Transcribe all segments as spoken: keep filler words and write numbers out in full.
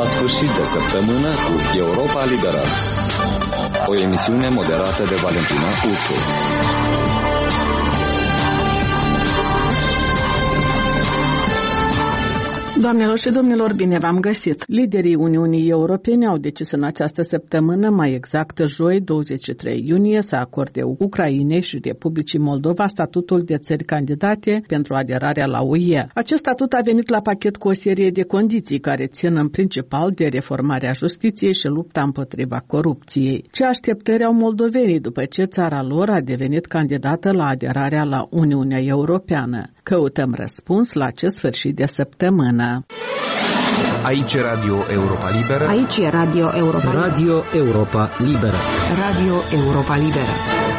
la sfârșit de săptămână cu Europa Liberă. O emisiune moderată de Valentina Ursu. Doamnelor și domnilor, bine v-am găsit! Liderii Uniunii Europene au decis în această săptămână, mai exact joi, douăzeci și trei iunie, să acorde Ucrainei și Republicii Moldova statutul de țări candidate pentru aderarea la U E. Acest statut a venit la pachet cu o serie de condiții care țin în principal de reformarea justiției și lupta împotriva corupției. Ce așteptări au moldovenii după ce țara lor a devenit candidată la aderarea la Uniunea Europeană? Căutăm răspuns la acest sfârșit de săptămână. Aici e Radio Europa Liberă. Aici e Radio Europa Liberă. Radio Europa Liberă. Radio Europa Liberă.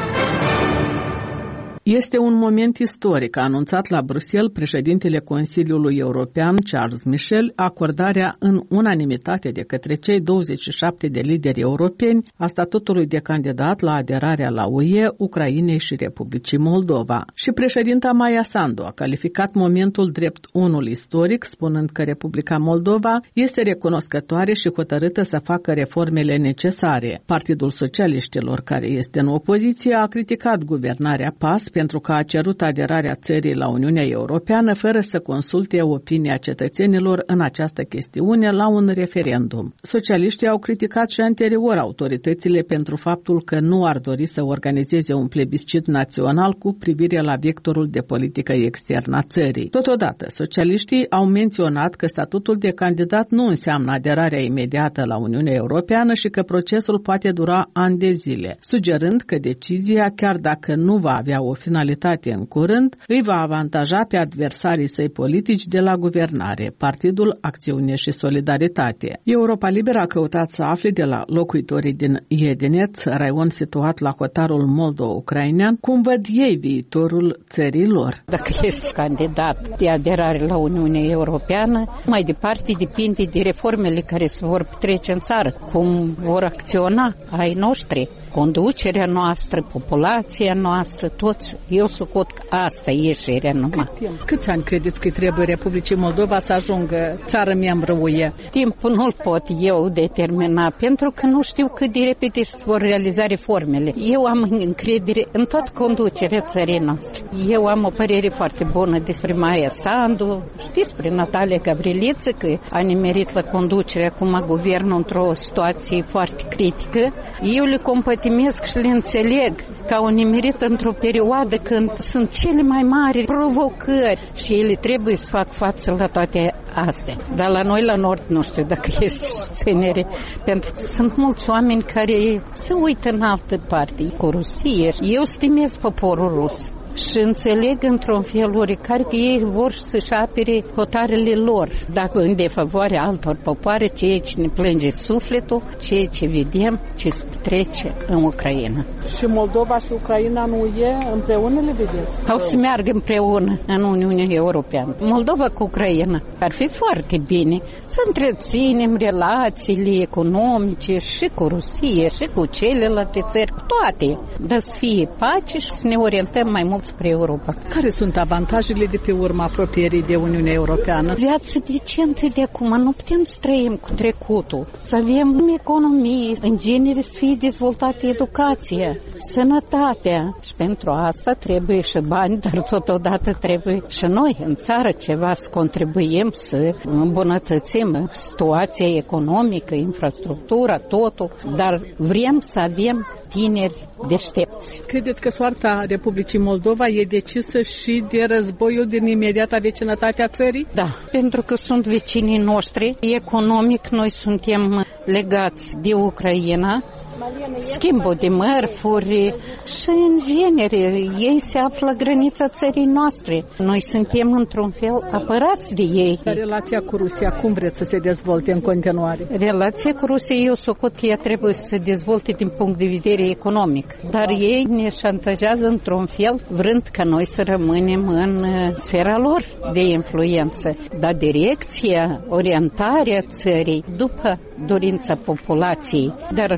Este un moment istoric, a anunțat la Bruxelles președintele Consiliului European, Charles Michel, acordarea în unanimitate de către cei douăzeci și șapte de lideri europeni a statutului de candidat la aderarea la U E, Ucrainei și Republicii Moldova. Și președinta Maia Sandu a calificat momentul drept unul istoric, spunând că Republica Moldova este recunoscătoare și hotărâtă să facă reformele necesare. Partidul Socialiștilor, care este în opoziție, a criticat guvernarea P A S pentru că a cerut aderarea țării la Uniunea Europeană fără să consulte opinia cetățenilor în această chestiune la un referendum. Socialiștii au criticat și anterior autoritățile pentru faptul că nu ar dori să organizeze un plebiscit național cu privire la vectorul de politică externă a țării. Totodată, socialiștii au menționat că statutul de candidat nu înseamnă aderarea imediată la Uniunea Europeană și că procesul poate dura ani de zile, sugerând că decizia, chiar dacă nu va avea o finalitate în curând, îi va avantaja pe adversarii săi politici de la guvernare, Partidul Acțiune și Solidaritate. Europa Liberă a căutat să afle de la locuitorii din Iedeneț, raion situat la hotarul moldo-ucrainean, cum văd ei viitorul țării lor. Dacă ești candidat de aderare la Uniunea Europeană, mai departe depinde de reformele care se vor trece în țară, cum vor acționa ai noștri. Conducerea noastră, populația noastră, toți. Eu socot că asta e ieșirea numai. Cât Câți ani credeți că trebuie Republicii Moldova să ajungă țară membră U E? Timpul nu-l pot eu determina, pentru că nu știu cât de repede se vor realiza reformele. Eu am încredere în toată conducerea țării noastre. Eu am o părere foarte bună despre Maia Sandu, știți, despre Natalia Gavriliță, că a nimerit la conducerea acum a guvernul într-o situație foarte critică. Eu le compătimesc și le înțeleg că au nimerit într-o perioadă când sunt cele mai mari provocări și ele trebuie să fac față la toate astea. Dar la noi, la nord, nu știu dacă este susținere, pentru că sunt mulți oameni care se uită în altă parte, cu Rusie. Eu stimez poporul rus și înțeleg într-un fel oricare că ei vor să-și apere hotarele lor. Dacă în defavoarea altor popoare, ceea ce ne plânge sufletul, ceea ce vedem, ce se trece în Ucraina. Și Moldova și Ucraina nu e împreună, le vedeți? Au să meargă împreună în Uniunea Europeană. Moldova cu Ucraina ar fi foarte bine să întreținem relațiile economice și cu Rusie și cu celelalte țări, cu toate, dar să fie pace și să ne orientăm mai mult spre Europa. Care sunt avantajele de pe urma apropierii de Uniunea Europeană? Viața decentă de acum, nu putem să trăim cu trecutul, să avem economie, în genere să fie dezvoltată educația, sănătatea. Și pentru asta trebuie și bani, dar totodată trebuie și noi în țară ceva să contribuim să îmbunătățim situația economică, infrastructura, totul, dar vrem să avem tineri deștepți. Credeți că soarta Republicii Moldova e decisă și de războiul din imediata vecinătatea țării? Da, pentru că sunt vecinii noștri. Economic, noi suntem legați de Ucraina, schimbul de mărfuri și în genere ei se află la granița țării noastre. Noi suntem într-un fel apărați de ei. Relația cu Rusia, cum vreți să se dezvolte în continuare? Relația cu Rusia, eu socot că ea trebuie să se dezvolte din punct de vedere economic. Dar ei ne șantajează într-un fel, vrând ca noi să rămânem în sfera lor de influență. Dar direcția, orientarea țării după dorința populației. Dar noi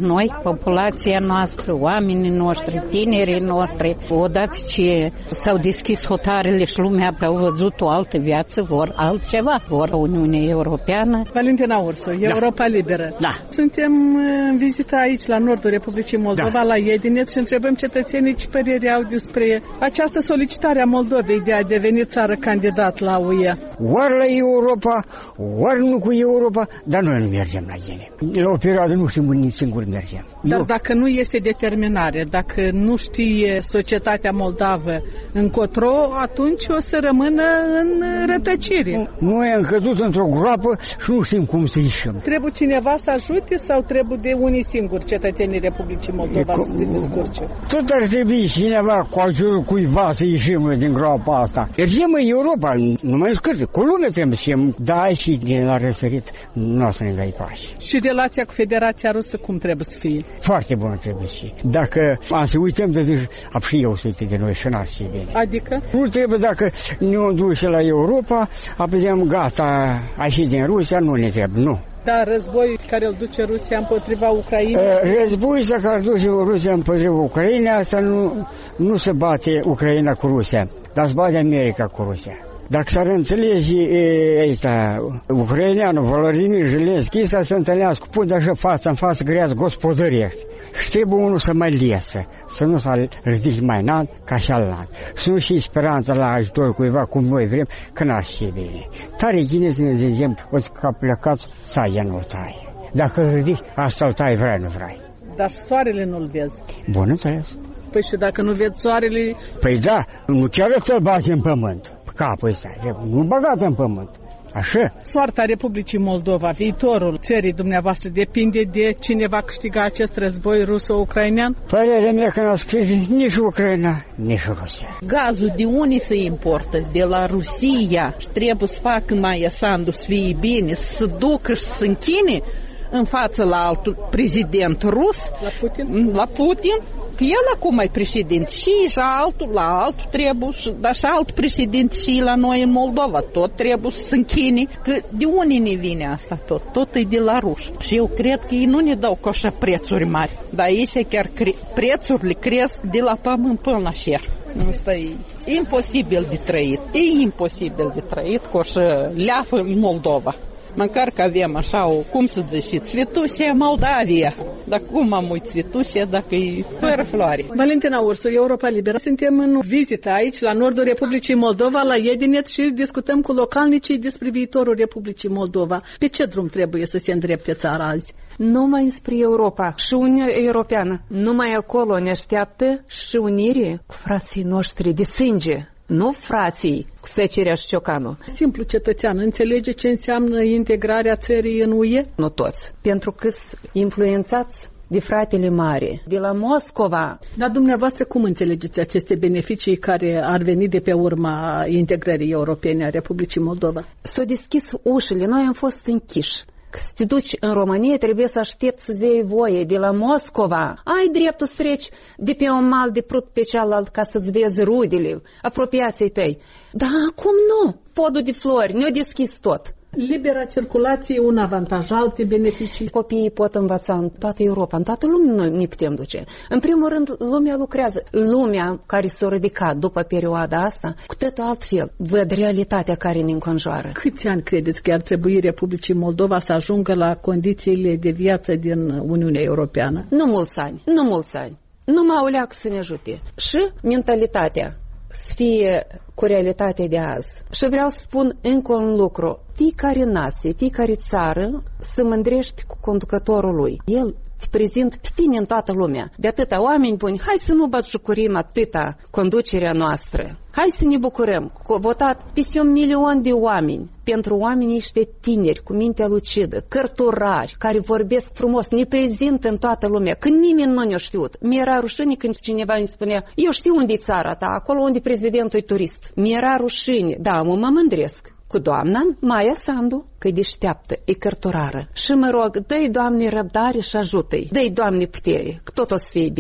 populația noastră, oamenii noștri, tinerii noștri, odată ce s-au deschis hotarele și lumea au văzut o altă viață, vor altceva, vor Uniunea Europeană. Valentina Ursu, Europa Liberă. Da. Suntem în vizită aici, la nordul Republicii Moldova, da. La Edinet, și întrebăm cetățenii ce părere au despre această solicitare a Moldovei de a deveni țară candidat la U E. Ori la Europa, ori nu cu Europa, dar noi nu mergem la ele. La o perioadă nu știm unde singur mergem. Dar Eu... dacă nu este determinare, dacă nu știe societatea moldavă încotro, atunci o să rămână în rătăcire. Noi am căzut într-o groapă și nu știm cum să ieșim. Trebuie cineva să ajute sau trebuie de unii singuri cetățenii Republicii Moldova e, să se descurce? Tot ar trebui cineva cu ajutorul cuiva să ieșim din groapa asta. Mergem în Europa, nu mai scârte, cu lume trebuie să ieșim. Da, și din la răsărit nu o să ne dai pași. Și relația cu Federația Rusă cum trebuie să fie? Foarte bună trebuie să fie. Dacă am să uităm de zi, am și eu să uite de noi și n-ar fi bine. Adică? Nu trebuie dacă ne-o duce la Europa, apădem gata, a ieșit din Rusia, nu ne trebuie, nu. Da, războiul care îl duce Rusia împotriva Ucrainei? Războiul care îl duce Rusia împotriva Ucrainei, asta nu, nu se bate Ucraina cu Rusia, dar se bate America cu Rusia. Dacă s-ar înțelege ăsta, ucraineanul Volodymyr Zelenski să se întâlnească, pun așa față în față greață gospodărești. Și trebuie unul să mai lesă, să nu să ridici mai înalt ca și alt. Să nu și speranța la ajutor cuiva cum noi vrem, că n-ar fi bine. Tare gine să ne zicem, o să ca plecați, țaia nu taie. Dacă îl ridici, asta îl tai, vrei, nu vrei. Dar soarele nu-l vezi. Bun înțeles. Păi și dacă nu vezi soarele... Păi da, nu chiar să-l bagi în pământ. Capul ăsta, nu băgat în pământ. Așa? Soarta Republicii Moldova, viitorul țării dumneavoastră depinde de cine va câștiga acest război ruso-ucrainean? Părerea mea că n-a scris nici Ucraina, nici Rusia. Gazul de unde se importă? De la Rusia. Și trebuie să facă mai Sandu să fie bine, să ducă și să închine în față la altul prezident rus. La Putin? La Putin. Că el acum e președinte și, și altul la altul trebuie, dar și alt președinte și la noi în Moldova. Tot trebuie să se închine. Că de unde ne vine asta tot? Tot e de la ruși. Și eu cred că ei nu ne dau cu așa prețuri mari. Dar aici chiar cre- prețurile cresc de la pământ până la șer. Asta e imposibil de trăit. E imposibil de trăit cu așa leafă în Moldova. Măcar că avem așa o, cum să zice, Țvetușia Moldavia. Dar cum am uit Țvetușia dacă e fără floare? Valentina Ursu, Europa Liberă. Suntem în vizită aici, la nordul Republicii Moldova, la Edinet, și discutăm cu localnicii despre viitorul Republicii Moldova. Pe ce drum trebuie să se îndrepte țara azi? Numai spre Europa și Uniunea Europeană. Numai acolo ne așteaptă și unire cu frații noștri de sânge. Nu frații cu Secerea și Ciocanu. Simplu cetățean înțelege ce înseamnă integrarea țării în U E? Nu toți, pentru că sunt influențați de fratele mare, de la Moscova. Dar dumneavoastră cum înțelegeți aceste beneficii care ar veni de pe urma integrării europene a Republicii Moldova? S-au deschis ușile, noi am fost închiși. Să te duci în România, trebuie să aștepți să-ți iei voie de la Moscova. Ai dreptul să treci de pe un mal de prut pe cealalt ca să-ți vezi rudele, apropiații tăi. Dar acum nu. Podul de flori, ne-a deschis tot. Libera circulație, un avantaj, alte beneficii. Copiii pot învăța în toată Europa, în toată lumea noi ne putem duce. În primul rând, lumea lucrează. Lumea care s-a ridicat după perioada asta, cu totul altfel, văd realitatea care ne înconjoară. Câți ani credeți că ar trebui Republicii Moldova să ajungă la condițiile de viață din Uniunea Europeană? Nu mulți ani, nu mulți ani. Numai o leacă să ne ajute. Și mentalitatea să fie cu realitatea de azi. Și vreau să spun încă un lucru. Fiecare nație, fiecare țară să mândrești cu conducătorul lui. El te prezintă pe tine în toată lumea. De atâta oameni buni, hai să nu batjocorim atâta conducerea noastră. Hai să ne bucurăm că au votat peste un milion de oameni pentru oamenii ăștia tineri, cu mintea lucidă, cărturari, care vorbesc frumos, ne prezintă în toată lumea, când nimeni nu ne-a știut. Mi-era rușine când cineva îmi spunea, eu știu unde e țara ta, acolo unde prezidentul e turist. Mi-era rușine, da, mă, mă mândresc cu doamna Maia Sandu, că e deșteaptă, e cărturară. Și mă rog, dă-i, Doamne, răbdare și ajută-i. Dă-i, Doamne, putere, că tot o să fie bine.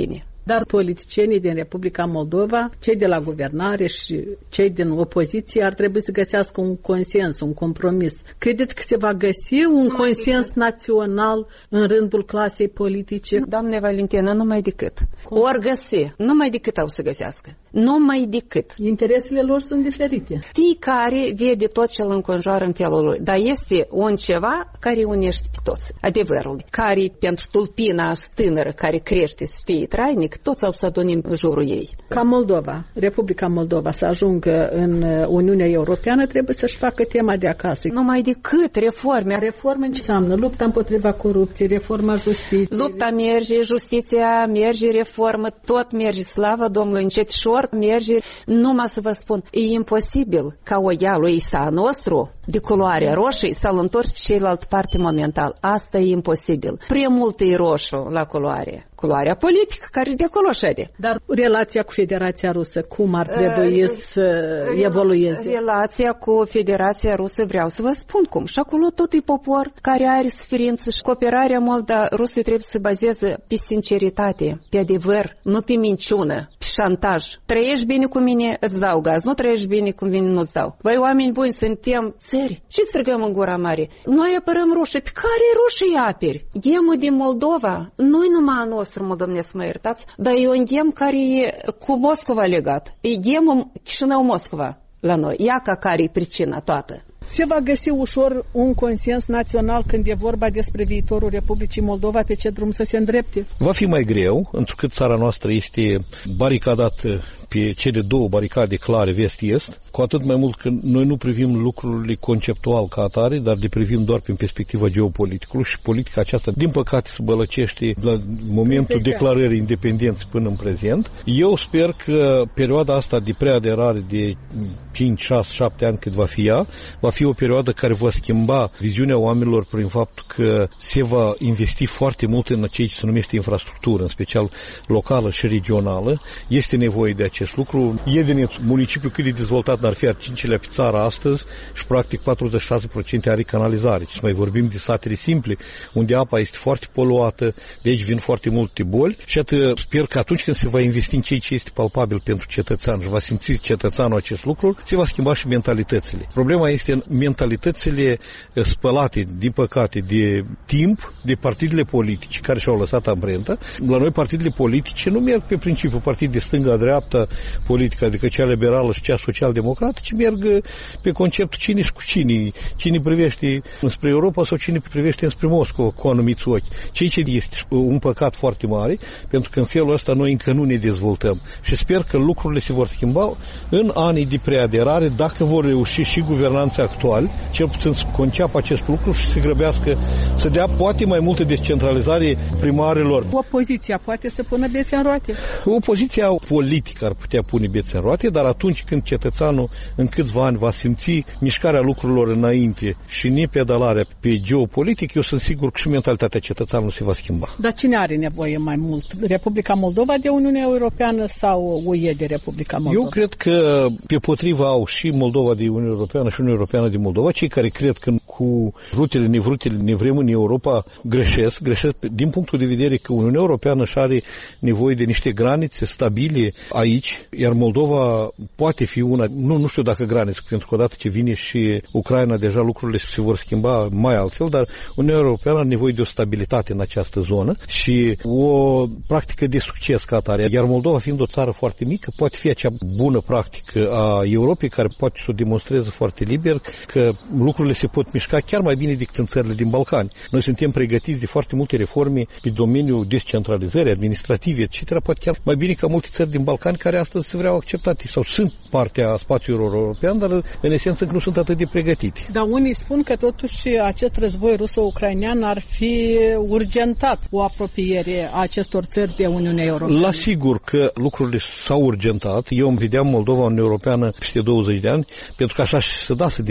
Dar politicienii din Republica Moldova, cei de la guvernare și cei din opoziție ar trebui să găsească un consens, un compromis. Credeți că se va găsi un consens național în rândul clasei politice? Doamne Valentina, numai decât. Ori găsi, numai decât au să găsească. Numai decât. Interesele lor sunt diferite. Fiecare vede tot ce îl înconjoară în felul lui. Dar este un ceva care unește pe toți. Adevărul. Care pentru tulpina tânără care crește să fie trainic, toți au să adunim în jurul ei. Ca Moldova, Republica Moldova să ajungă în Uniunea Europeană, trebuie să-și facă tema de acasă. Numai decât reforme. Reforme ce înseamnă? Lupta împotriva corupției, reforma justiției. Lupta merge, justiția merge, reformă, tot merge, slavă Domnului, încetișor merge. Numai să vă spun, e imposibil ca o ia lui Isa nostru de culoare roșie să-l întorci pe cealaltă parte momental. Asta e imposibil. Prea mult e roșu la culoare. Culoarea politică care de acolo șede. Dar relația cu Federația Rusă, cum ar trebui uh, să evolueze? Relația cu Federația Rusă, vreau să vă spun cum. Și acolo tot e popor care are suferință și cooperarea Molda-Rusă trebuie să se bazeze pe sinceritate, pe adevăr, nu pe minciună, pe șantaj. Trăiești bine cu mine, îți dau gaz. Nu trăiești bine cu mine, nu-ți dau. Voi, oameni buni, suntem țări. Ce strigăm în gura mare? Noi apărăm rușii. Pe care rușii aperi? Ghemul din Moldova, nu-i numai a nostru, mă domnesc, mă iertați, dar e un ghem care e cu Moscova legat. E ghemul Chișinău-Moscova la noi. Ia ca care e pricina toată. Se va găsi ușor un consens național când e vorba despre viitorul Republicii Moldova, pe ce drum să se îndrepte? Va fi mai greu, întrucât țara noastră este baricadată pe cele două baricade clare, vest-est, cu atât mai mult că noi nu privim lucrurile conceptual ca atare, dar le privim doar prin perspectiva geopoliticului și politica aceasta, din păcate, se bălăcește la momentul declarării independenței până în prezent. Eu sper că perioada asta de preaderare de cinci, șase, șapte ani cât va fi ea, va fi o perioadă care va schimba viziunea oamenilor prin faptul că se va investi foarte mult în ceea ce se numește infrastructură, în special locală și regională. Este nevoie de acest lucru. Edeneț, municipiul cât de dezvoltat n-ar fi, al cincilea pe țară astăzi și practic patruzeci și șase la sută are canalizare. Și mai vorbim de satele simple, unde apa este foarte poluată, de aici vin foarte multe boli și atât sper că atunci când se va investi în ceea ce este palpabil pentru cetățean și va simți cetățeanul acest lucru, se va schimba și mentalitățile. Problema este în mentalitățile spălate, din păcate, de timp, de partidele politice care și-au lăsat amprenta. La noi partidele politice nu merg pe principiul partid de stânga-dreapta politică, adică cea liberală și cea social-democrată, ci merg pe conceptul cine și cu cine. Cine privește înspre Europa sau cine privește înspre Moscova cu anumiți ochi. Ceea ce este un păcat foarte mare, pentru că în felul ăsta noi încă nu ne dezvoltăm. Și sper că lucrurile se vor schimba în anii de preaderare, dacă vor reuși și guvernanții actuali, cel puțin să conceapă acest lucru și să grăbească, să dea poate mai multă descentralizare primarilor. Opoziția poate să pună bețe în roate? Opoziția politică ar putea pune bețe în roate, dar atunci când cetățeanul în câțiva ani va simți mișcarea lucrurilor înainte și nepedalarea pe geopolitic, eu sunt sigur că și mentalitatea cetățeanului se va schimba. Dar cine are nevoie mai mult? Republica Moldova de Uniunea Europeană sau U E de Republica Moldova? Eu cred că pe potriva au și Moldova de Uniunea Europeană și Uniunea Europeană de Moldova. Cei care cred că cu vrutele, nevrutele, ne vrem în Europa greșesc, greșesc din punctul de vedere că Uniunea Europeană și are nevoie de niște granițe stabile aici, iar Moldova poate fi una, nu, nu știu dacă granițe, pentru că odată ce vine și Ucraina, deja lucrurile se vor schimba mai altfel, dar Uniunea Europeană are nevoie de o stabilitate în această zonă și o practică de succes ca atare. Iar Moldova, fiind o țară foarte mică, poate fi acea bună practică a Europei, care poate să o demonstreze foarte liber, că lucrurile se pot mișca chiar mai bine decât în țările din Balcani. Noi suntem pregătiți de foarte multe reforme pe domeniul descentralizării, administrative, et cetera. Poate chiar mai bine ca multe țări din Balcani care astăzi se vreau acceptate sau sunt partea spațiului european, dar în esență nu sunt atât de pregătite. Dar unii spun că totuși acest război ruso-ucrainean ar fi urgentat o apropiere a acestor țări de Uniunea Europeană. La sigur că lucrurile s-au urgentat. Eu îmi vedeam Moldova Uniunea Europeană peste douăzeci de ani, pentru că așa se dase din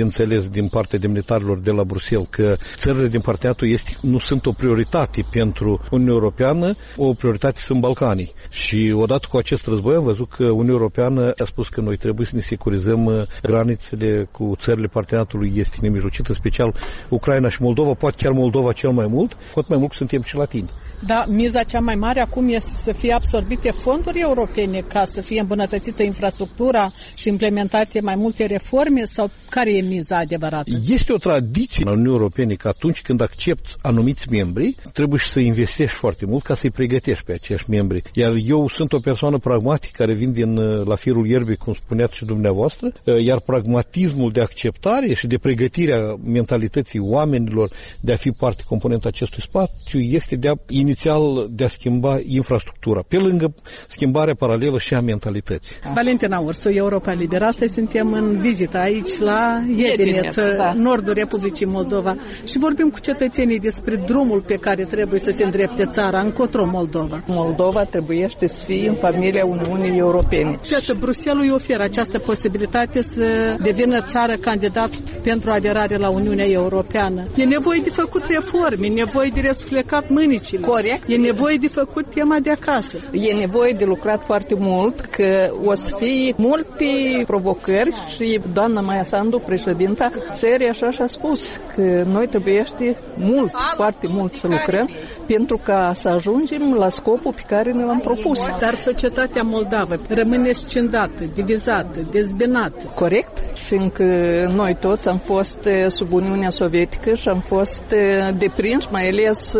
înțeles din partea demnitarilor de la Bruxelles că țările din parteneriatul estic nu sunt o prioritate pentru Uniunea Europeană, o prioritate sunt Balcanii. Și odată cu acest război am văzut că Uniunea Europeană a spus că noi trebuie să ne securizăm granițele cu țările parteneriatului estic nemijlocit, în special Ucraina și Moldova, poate chiar Moldova cel mai mult, cu atât mai mult că suntem și latini. Da, miza cea mai mare acum este să fie absorbite fonduri europene ca să fie îmbunătățită infrastructura și implementate mai multe reforme, sau care e miza adevărată? Este o tradiție în Uniunea Europene că atunci când accepti anumiți membri, trebuie să investești foarte mult ca să-i pregătești pe acești membri. Iar eu sunt o persoană pragmatică care vin din la firul ierbii, cum spuneați și dumneavoastră, iar pragmatismul de acceptare și de pregătire a mentalității oamenilor de a fi parte componentă acestui spațiu este de a inițial de a schimba infrastructura, pe lângă schimbarea paralelă și a mentalității. Valentina Ursu, Europa Liber. Astăzi suntem în vizită aici la Iedineț, da. Nordul Republicii Moldova, și vorbim cu cetățenii despre drumul pe care trebuie să se îndrepte țara, încotro Moldova. Moldova trebuie să fie în familia Uniunii Europene. Iată, Bruxelles îi oferă această posibilitate să devină țară candidat pentru aderare la Uniunea Europeană. E nevoie de făcut reforme, e nevoie de răsflecat mânicile. Corect. E nevoie de făcut tema de acasă. E nevoie de lucrat foarte mult, că o să fie multe provocări și doamna Maia Sandu, președinta țării, așa și-a spus că noi trebuie mult, foarte mult să lucrăm pentru ca să ajungem la scopul pe care ne l-am propus. Dar societatea moldavă rămâne scindată, divizată, dezbinată. Corect, fiindcă noi toți am fost sub Uniunea Sovietică și am fost deprinși, mai ales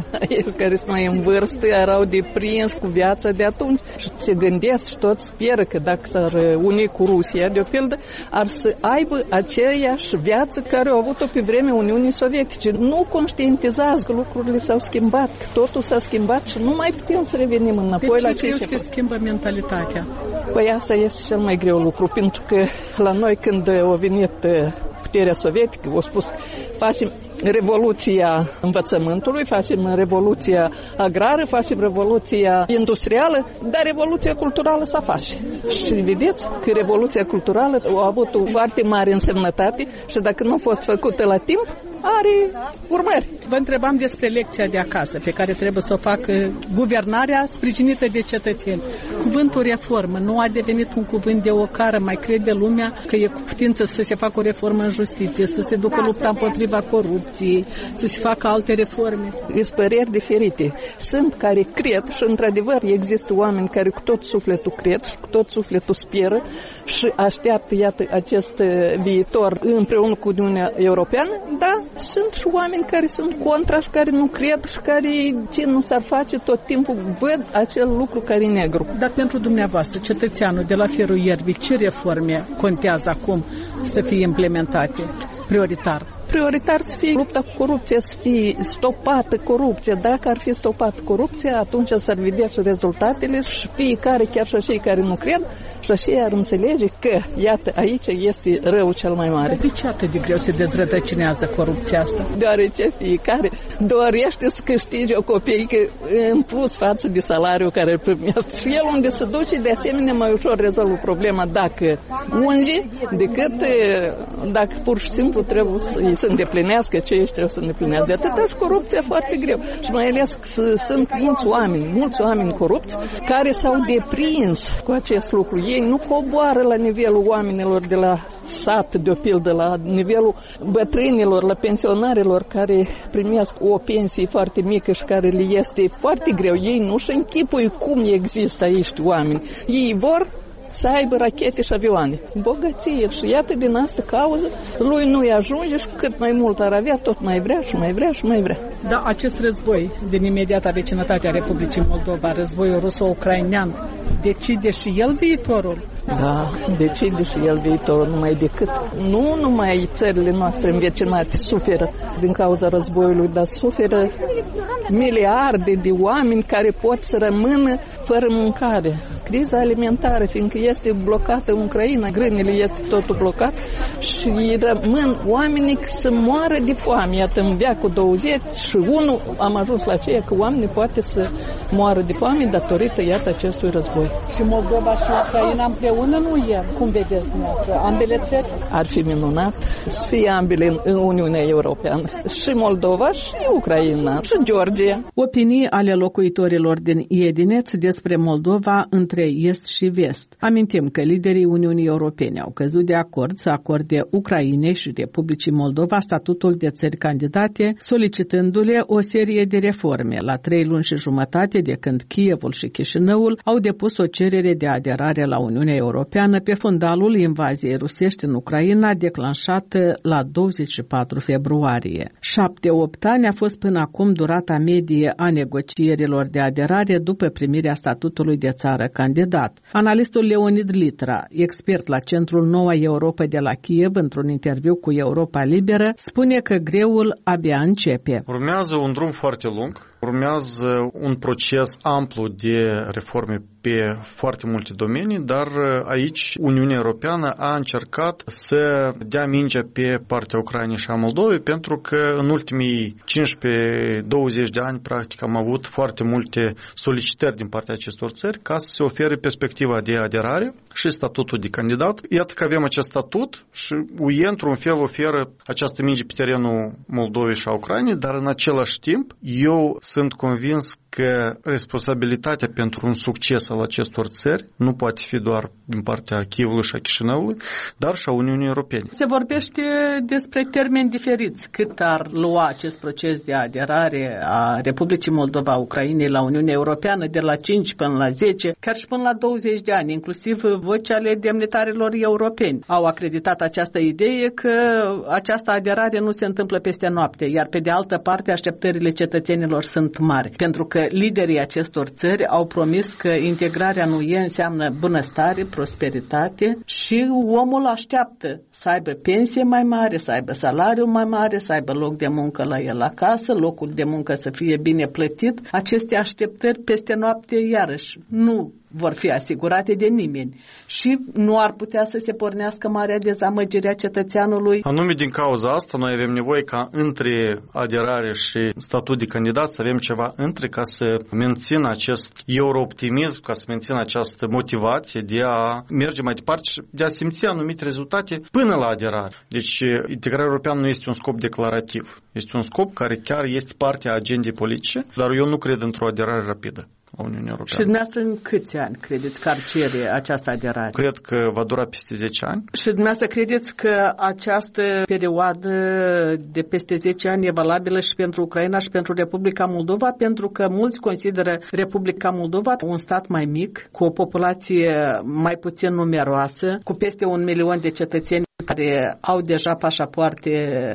care sunt mai în vârstă, erau deprinși cu viața de atunci și se gândesc și toți speră că dacă s-ar uni cu Rusia, de o pildă, ar să aibă aceeași viață care au avut-o pe vremea Uniunii Sovietice. Nu conștientizează că lucrurile s-au schimbat, că totul s-a schimbat și nu mai putem să revenim înapoi la ce se schimbă mentalitatea. Păi asta este cel mai greu lucru, pentru că la noi când a venit puterea sovietică, au spus facem revoluția învățământului, facem revoluția agrară, facem revoluția industrială, dar revoluția culturală s-a face. Și vedeți că revoluția culturală a avut o foarte mare însemnătate și dacă nu a fost făcută la timp, are urmări. Vă întrebam despre lecția de acasă pe care trebuie să o facă guvernarea sprijinită de cetățeni. Cuvântul reformă nu a devenit un cuvânt de ocară, mai crede lumea că e cu putință să se facă o reformă în justiție, să se ducă lupta împotriva corupției, să se facă alte reforme. Sunt păreri diferite. Sunt care cred și într-adevăr există oameni care cu tot sufletul cred și cu tot sufletul speră și așteaptă, iată, acest viitor împreună cu Uniunea Europeană, dar sunt și oameni care sunt contra și care nu cred și care ce nu s-ar face tot timpul văd acel lucru care e negru. Dar pentru dumneavoastră, cetățeanul de la firul ierbii, ce reforme contează acum să fie implementate prioritar? Prioritar să fie lupta cu corupția, să fie stopată corupția. Dacă ar fi stopată corupția, atunci s-ar vedea și rezultatele și fiecare, chiar și cei care nu cred, și așa ar înțelege că, iată, aici este rău cel mai mare. De ce atât de greu se dezrădăcinează corupția asta? Deoarece fiecare dorește să câștige o copeică în plus față de salariul care îl primește. Și el unde se duce, de asemenea, mai ușor rezolvă problema dacă unge, decât dacă pur și simplu trebuie să să îndeplinească ce ești trebuie să îndeplinească. De atâta și corupția foarte greu. Și mai ales că sunt mulți oameni, mulți oameni corupți care s-au deprins cu acest lucru. Ei nu coboară la nivelul oamenilor de la sat, de o pildă, la nivelul bătrânilor, la pensionarilor care primesc o pensie foarte mică și care le este foarte greu. Ei nu-și închipui cum există aici oameni. Ei vor să aibă rachete și avioane. Bogăție. Și iată, din asta cauză, lui nu-i ajunge și cât mai mult ar avea, tot mai vrea și mai vrea și mai vrea. Da, acest război din imediata vecinătate a Republicii Moldova, războiul ruso-ucrainean, decide și el viitorul? Da, decide și el viitorul, numai decât. Nu numai țările noastre învecinate suferă din cauza războiului, dar suferă miliarde de oameni care pot să rămână fără mâncare. Criza alimentară, fiindcă este blocată în Ucraina, grânele este totul blocat și rămân oamenii să moară de foame. Iată, în veacul douăzeci și unu am ajuns la aceea că oamenii poate să moară de foame datorită, iată, acestui război. Și Moldova și Ucraina împreună împreună nu e. Cum vedeți dumneavoastră? Ambele țări? Ar fi minunat să fie ambele în Uniunea Europeană. Și Moldova și Ucraina și Georgia. Opinii ale locuitorilor din Iedineț despre Moldova între est și vest. Amintim că liderii Uniunii Europene au căzut de acord să acorde Ucrainei și Republicii Moldova statutul de țări candidate, solicitându-le o serie de reforme la trei luni și jumătate de când Kievul și Chișinăul au depus o cerere de aderare la Uniunea Europeană pe fundalul invaziei rusești în Ucraina declanșată la douăzeci și patru februarie. Șapte-opt ani a fost până acum durata medie a negocierilor de aderare după primirea statutului de țară candidat. Analistul Leonid Litra, expert la Centrul Noua Europa de la Kiev, într-un interviu cu Europa Liberă, spune că greul abia începe. Urmează un drum foarte lung. Urmează un proces amplu de reforme pe foarte multe domenii, dar aici Uniunea Europeană a încercat să dea mingea pe partea Ucrainei și a Moldovei, pentru că în ultimii cincisprezece douăzeci de ani, practic, am avut foarte multe solicitări din partea acestor țări ca să se ofere perspectiva de aderare și statutul de candidat. Iată că avem acest statut și U E, într-un fel, oferă această minge pe terenul Moldovei și a Ucrainei, dar în același timp, eu sunt convins că responsabilitatea pentru un succes al acestor țări nu poate fi doar din partea Chievului și a Chișinăului, dar și a Uniunii Europene. Se vorbește despre termeni diferiți. Cât ar lua acest proces de aderare a Republicii Moldova, Ucrainei la Uniunea Europeană, de la cinci până la zece, chiar și până la douăzeci de ani, inclusiv voci ale demnitarilor europeni. Au acreditat această idee că această aderare nu se întâmplă peste noapte, iar pe de altă parte așteptările cetățenilor sunt mari, pentru că liderii acestor țări au promis că integrarea în U E înseamnă bunăstare, prosperitate și omul așteaptă să aibă pensie mai mare, să aibă salariu mai mare, să aibă loc de muncă la el acasă, locul de muncă să fie bine plătit. Aceste așteptări peste noapte iarăși nu vor fi asigurate de nimeni și nu ar putea să se pornească marea dezamăgire a cetățeanului. Anume din cauza asta noi avem nevoie ca între aderare și statut de candidat să avem ceva între, ca să mențină acest eurooptimism, ca să mențină această motivație de a merge mai departe și de a simți anumite rezultate până la aderare. Deci integrarea europeană nu este un scop declarativ, este un scop care chiar este parte a agendei politice, dar eu nu cred într-o aderare rapidă a Uniunii Europene. Și dumneavoastră în câți ani credeți că ar cere această aderare? Cred că va dura peste zece ani. Și dumneavoastră credeți că această perioadă de peste zece ani e valabilă și pentru Ucraina și pentru Republica Moldova? Pentru că mulți consideră Republica Moldova un stat mai mic, cu o populație mai puțin numeroasă, cu peste un milion de cetățeni care au deja pașapoarte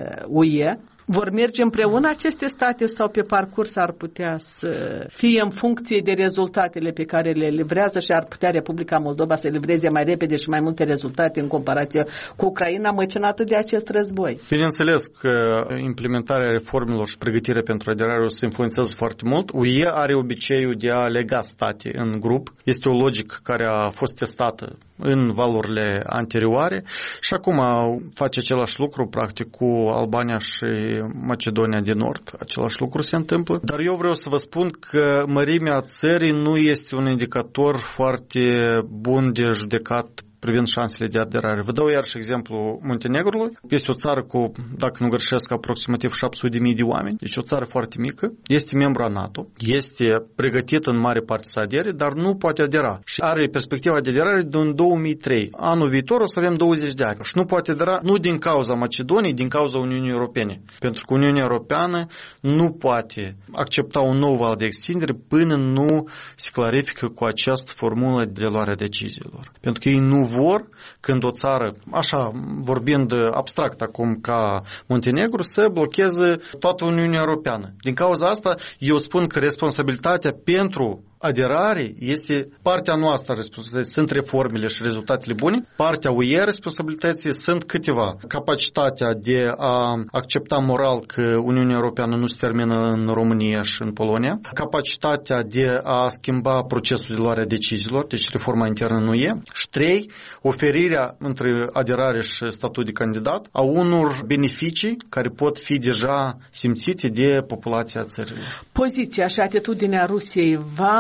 U E. Vor merge împreună aceste state sau pe parcurs ar putea să fie în funcție de rezultatele pe care le livrează și ar putea Republica Moldova să livreze mai repede și mai multe rezultate în comparație cu Ucraina măcinată de acest război? Bineînțeles că implementarea reformelor și pregătirea pentru aderare o să influențează foarte mult. U E are obiceiul de a lega state în grup. Este o logică care a fost testată în valurile anterioare și acum face același lucru practic cu Albania și Macedonia de Nord. Același lucru se întâmplă. Dar eu vreau să vă spun că mărimea țării nu este un indicator foarte bun de judecat privind șansele de aderare. Vă dau iarăși exemplu Muntenegrului. Este o țară cu, dacă nu greșesc, aproximativ șapte sute de mii de oameni. Deci o țară foarte mică. Este membru a NATO. Este pregătită în mare parte să adere, dar nu poate adera. Și are perspectiva de aderare din două mii trei. Anul viitor o să avem douăzeci de ani. Și nu poate adera nu din cauza Macedoniei, din cauza Uniunii Europene. Pentru că Uniunea Europeană nu poate accepta un nou val de extindere până nu se clarifică cu această formulă de luare a deciziilor. Pentru că ei nu vor, când o țară, așa vorbind abstract acum ca Muntenegru, să blocheze toată Uniunea Europeană. Din cauza asta, eu spun că responsabilitatea pentru aderare este partea noastră responsabilității, sunt reformele și rezultatele bune. Partea U E responsabilității sunt câteva. Capacitatea de a accepta moral că Uniunea Europeană nu se termină în România și în Polonia. Capacitatea de a schimba procesul de luare a deciziilor, deci reforma internă în U E. Și trei, oferirea între aderare și statut de candidat a unor beneficii care pot fi deja simțite de populația țării. Poziția și atitudinea Rusiei va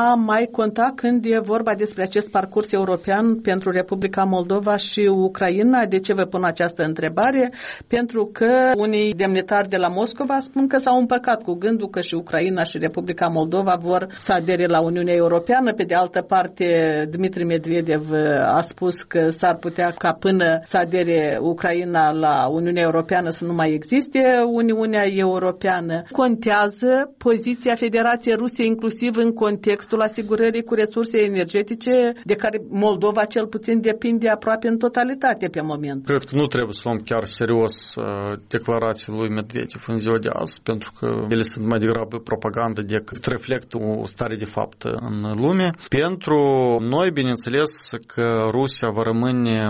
va mai conta când e vorba despre acest parcurs european pentru Republica Moldova și Ucraina? De ce vă pun această întrebare? Pentru că unii demnitari de la Moscova spun că s-au împăcat cu gândul că și Ucraina și Republica Moldova vor să adere la Uniunea Europeană. Pe de altă parte, Dmitri Medvedev a spus că s-ar putea ca până să adere Ucraina la Uniunea Europeană să nu mai existe Uniunea Europeană. Contează poziția Federației Rusiei inclusiv în contextul asigurării cu resurse energetice de care Moldova cel puțin depinde aproape în totalitate pe moment. Cred că nu trebuie să luăm chiar serios uh, declarațiile lui Medvedev în ziua de azi, pentru că ele sunt mai degrabă propagandă decât reflectă o stare de fapt în lume. Pentru noi, bineînțeles, că Rusia va rămâne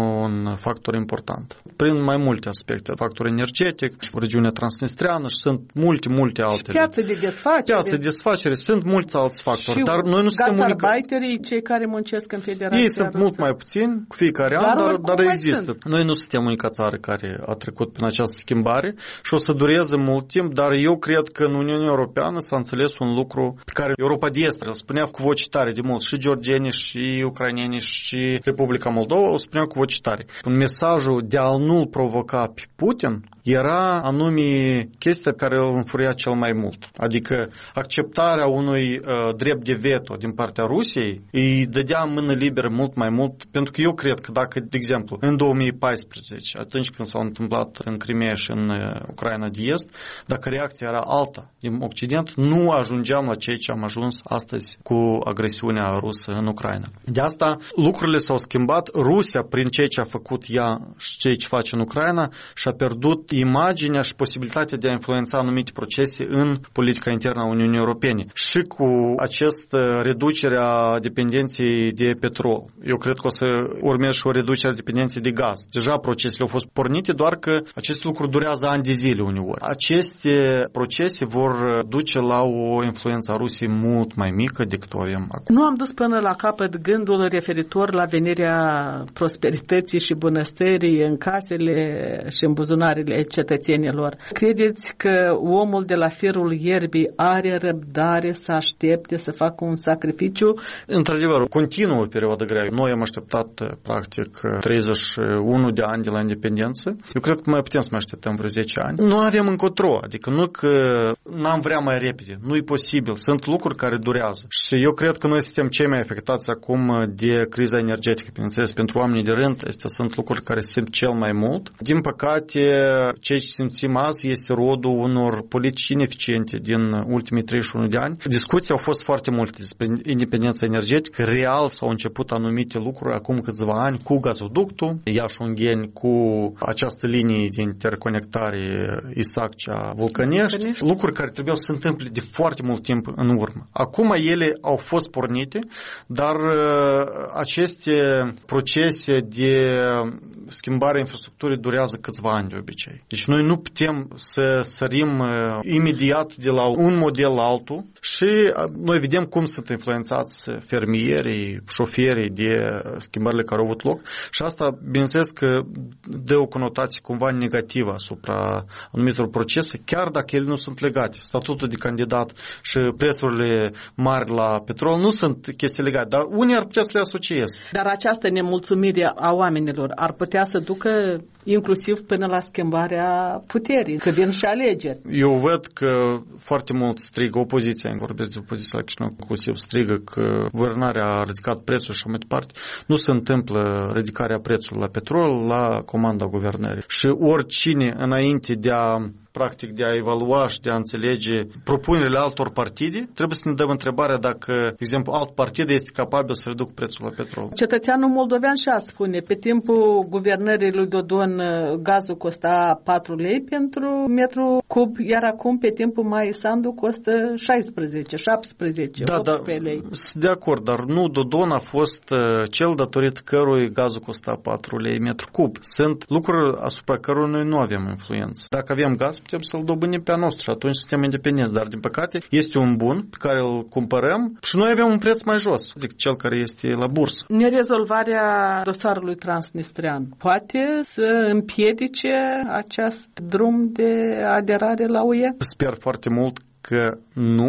un factor important. Prin mai multe aspecte. Factor energetic, regiunea transnistreană și sunt multe, multe altele. Piață de desfacere. Piață de desfacere. Sunt mulți alți factori. Și dar noi nu suntem gastarbeiterii, cei care muncesc în Federația Ei sunt Rusă. mult mai puțini cu fiecare dar an, dar, dar există. Sunt. Noi nu suntem unica țară care a trecut prin această schimbare și o să dureze mult timp, dar eu cred că în Uniunea Europeană s-a înțeles un lucru pe care Europa de Est îl spunea cu voce tare de mult, și georgieni, și ucraineni, și Republica Moldova o spuneau cu voce tare. Un mesajul de a nu-l provoca pe Putin era anume chestia care îl înfuria cel mai mult. Adică acceptarea unui uh, drept de veto din partea Rusiei îi dădea mână liberă mult mai mult, pentru că eu cred că dacă, de exemplu, în două mii paisprezece, atunci când s-au întâmplat în Crimea și în uh, Ucraina de Est, dacă reacția era alta din Occident, nu ajungeam la ceea ce am ajuns astăzi cu agresiunea rusă în Ucraina. De asta lucrurile s-au schimbat. Rusia, prin ceea ce a făcut ea și ceea ce face în Ucraina, și-a pierdut imaginea și posibilitatea de a influența anumite procese în politica internă a Uniunii Europene. Și cu această reducere a dependenței de petrol. Eu cred că o să urmeze și o reducere a dependenței de gaz. Deja procesele au fost pornite, doar că acest lucru durează ani de zile uneori. Aceste procese vor duce la o influență a Rusiei mult mai mică decât o avem acum. Nu am dus până la capăt gândul referitor la venirea prosperității și bunăstării în casele și în buzunarele cetățenilor. Credeți că omul de la firul ierbii are răbdare să aștepte să facă un sacrificiu? Într-adevăr, continuă o perioadă grea. Noi am așteptat practic treizeci și unu de ani de la independență. Eu cred că mai putem să mai așteptăm vreo zece ani. Nu avem încotro, adică nu că n-am vrea mai repede. Nu e posibil. Sunt lucruri care durează. Și eu cred că noi suntem cei mai afectați acum de criza energetică. Bineînțeles, pentru oamenii de rând, astea sunt lucruri care simt cel mai mult. Din păcate, ceea ce simțim azi este rodul unor politici ineficiente din ultimii treizeci și unu de ani. Discuții au fost foarte multe despre independența energetică. Real s-au început anumite lucruri acum câțiva ani cu gazoductul Iași-Ungheni, cu această linie de interconectare Isaccea-Vulcănești. Lucruri care trebuiau să se întâmple de foarte mult timp în urmă. Acum ele au fost pornite, dar aceste procese de schimbare a infrastructurii durează câțiva ani de obicei. Deci noi nu putem să sărim uh, imediat de la un model la altul și uh, noi vedem cum sunt influențați fermierii, șoferii de schimbările care au avut loc și asta, bineînțeles că dă o conotație cumva negativă asupra anumitor procese, chiar dacă ele nu sunt legate. Statutul de candidat și prețurile mari la petrol nu sunt chestii legate, dar unii ar putea să le asocieze. Dar această nemulțumire a oamenilor ar putea să ducă inclusiv până la schimbarea puterii, că vin și alegeri. Eu văd că foarte mult strigă opoziția, îmi vorbesc de opoziția la Chișinău, inclusiv strigă că guvernarea a ridicat prețul și mai departe. Nu se întâmplă ridicarea prețului la petrol la comanda guvernării. Și oricine înainte de a practic de a evalua și de a înțelege propunerile altor partide, trebuie să ne dăm întrebarea dacă, de exemplu, alt partid este capabil să reducă prețul la petrol. Cetățeanul moldovean și a spune, pe timpul guvernării lui Dodon gazul costa patru lei pentru metru cub, iar acum pe timpul Mai Sandu costă șaisprezece, șaptesprezece, da, optsprezece da, lei. Sunt de acord, dar nu Dodon a fost cel datorită cărui gazul costa patru lei metru cub. Sunt lucruri asupra cărora noi nu avem influență. Dacă avem gaz, putem să-l dobândim pe a nostru și atunci suntem independenți. Dar, din păcate, este un bun pe care îl cumpărăm și noi avem un preț mai jos decât cel care este la bursă. Nerezolvarea dosarului transnistrean poate să împiedice acest drum de aderare la U E? Sper foarte mult că nu,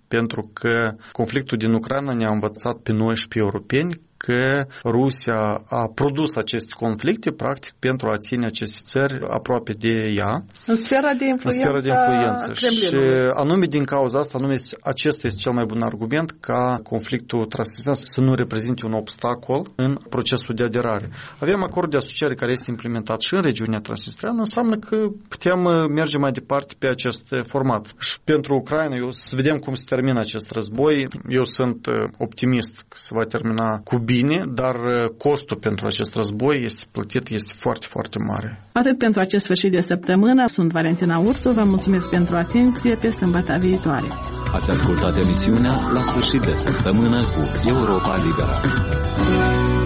pentru că conflictul din Ucraina ne-a învățat pe noi și pe europeni că Rusia a produs aceste conflicte, practic, pentru a ține aceste țări aproape de ea. În sfera de influență, în sfera de influență. Și anume din cauza asta, anume acesta este cel mai bun argument ca conflictul transnistриan să nu reprezinte un obstacol în procesul de aderare. Avem acord de asociere care este implementat și în regiunea transnistriană, înseamnă că putem merge mai departe pe acest format. Și pentru Ucraina, eu să vedem cum se termină acest război. Eu sunt optimist că se va termina cu bine, dar costul pentru acest război este plătit, este foarte, foarte mare. Atât pentru acest sfârșit de săptămână. Sunt Valentina Ursu, vă mulțumesc pentru atenție, pe sâmbătă viitoare. Ați ascultat emisiunea La sfârșit de săptămână cu Europa Liberă.